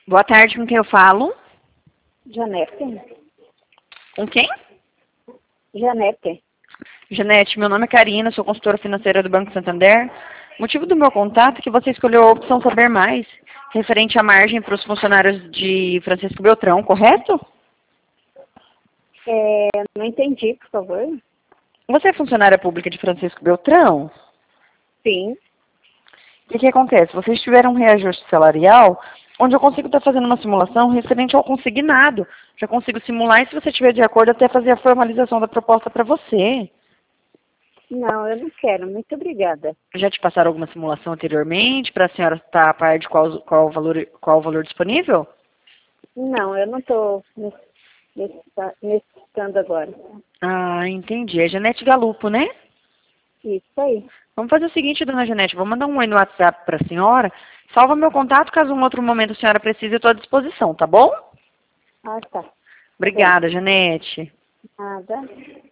Boa tarde, com quem eu falo? Janete? Com quem? Janete. Janete, meu nome é Karina, sou consultora financeira do Banco Santander. O motivo do meu contato é que você escolheu a opção Saber Mais, referente à margem para os funcionários de Francisco Beltrão, correto? Não entendi, por favor. Você é funcionária pública de Francisco Beltrão? Sim. O que acontece? Vocês tiveram um reajuste salarial, onde eu consigo estar fazendo uma simulação referente ao consignado. Já consigo simular e, se você estiver de acordo, até fazer a formalização da proposta para você. Não, eu não quero. Muito obrigada. Já te passaram alguma simulação anteriormente para a senhora estar a par de qual o valor disponível? Não, eu não estou necessitando agora. Ah, entendi. É Janete Galupo, né? Isso aí. Vamos fazer o seguinte, dona Janete, vou mandar um oi no WhatsApp para a senhora. Salva meu contato, caso um outro momento a senhora precise, eu estou à disposição, tá bom? Ah, tá. Obrigada, Janete. Nada.